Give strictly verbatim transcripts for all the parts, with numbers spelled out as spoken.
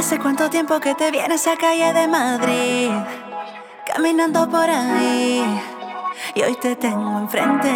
¿Hace cuánto tiempo que te vienes a calle de Madrid? Caminando por ahí y hoy te tengo enfrente.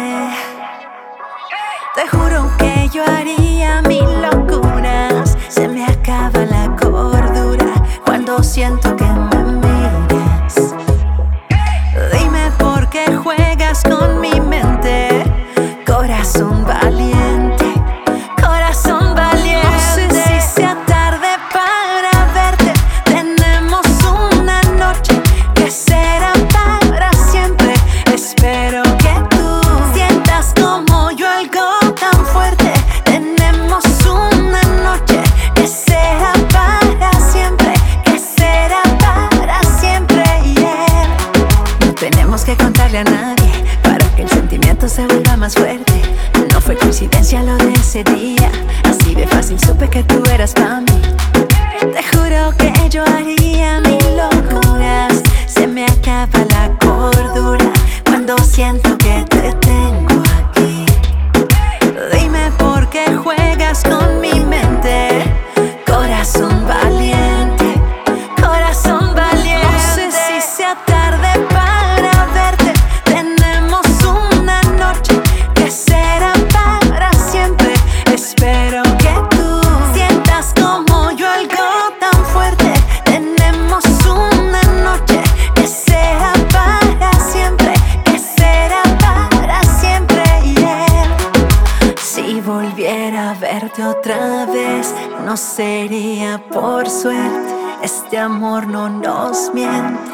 Te juro que yo haría mil locuras. Se me acaba la cordura cuando siento que me miras. Dime por qué juegas con mi mente, corazón valiente, corazón valiente. No sé si sea tarde para verte. Tenemos una noche que será para siempre. Espero que tú sientas como yo algo tan fuerte. Tenemos una noche que será para siempre, que será para siempre, yeah. No tenemos que contarle a nadie para que el sentimiento se vuelva más fuerte. No fue coincidencia lo de ese día, así de fácil supe que tú eras para mí. Te juro que yo haría mil locuras. Se me acaba la cordura cuando siento que te tengo aquí. Dime por qué juegas con mi mente, corazón valiente, corazón valiente. No sé si sea tarde para verte. Tenemos una noche que será para siempre. Espero que tú sientas como yo algo tan fuerte. Tenemos una noche que será para siempre, que será para siempre, yeah. Si volviera a verte otra vez, no sería por suerte. Este amor no nos miente.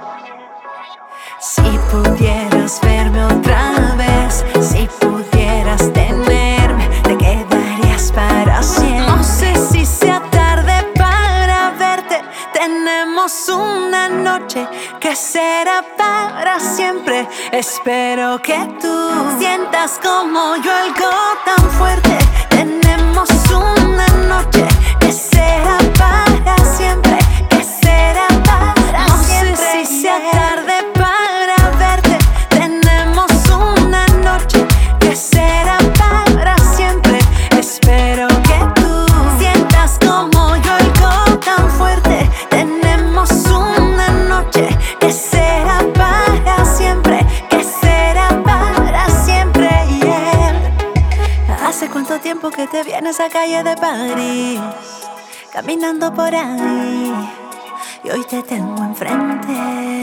Si pudieras verme otra vez, si pudieras tenerme, te quedarías para siempre. No sé si sea tarde para verte. Tenemos una noche que será para siempre. Espero que tú sientas como yo algo tan fuerte. Tenemos una noche que será para siempre, que será para siempre. No sé si sea tarde para verte. Tenemos una noche que será para siempre. Espero que tú sientas como yo algo tan fuerte. Tenemos una noche que será para siempre, que será para siempre, yeah. ¿Hace cuánto tiempo que te vienes a calle de París? Caminando por ahí y hoy te tengo enfrente.